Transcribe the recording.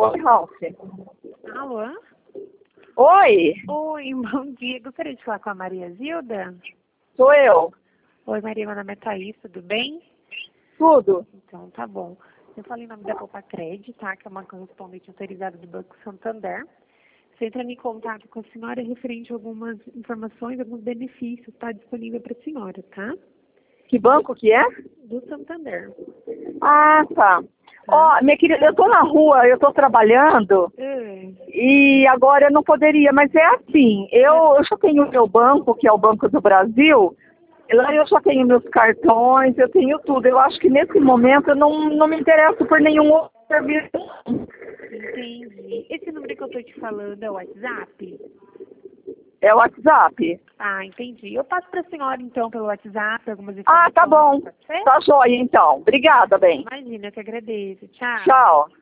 Oi, Ralph. Alô? Oi, Oi, bom dia. Gostaria de falar com a Maria Zilda? sou eu. Oi, Maria, meu nome é Thaís, tudo bem? Tudo? Então, tá bom. Eu falei em nome da Copacred, tá? Que é uma correspondente autorizada do Banco Santander. Você entra em contato com a senhora referente a algumas informações, alguns benefícios, está disponível para a senhora, tá? Que banco que é? Do Santander. Ah, tá. Ó, minha querida, eu tô na rua, eu tô trabalhando É. e agora eu não poderia, mas é assim, eu já tenho o meu banco, que é o Banco do Brasil, e lá eu já tenho meus cartões, eu tenho tudo. Eu acho que nesse momento eu não me interesso por nenhum outro serviço. Entendi. Esse número que eu estou te falando é o WhatsApp? É o WhatsApp. Ah, entendi. Eu passo para a senhora, então, pelo WhatsApp, algumas Ah, informações. tá bom. Pode ser? Tá joia, então. Obrigada, bem. Imagina, eu que agradeço. Tchau. Tchau.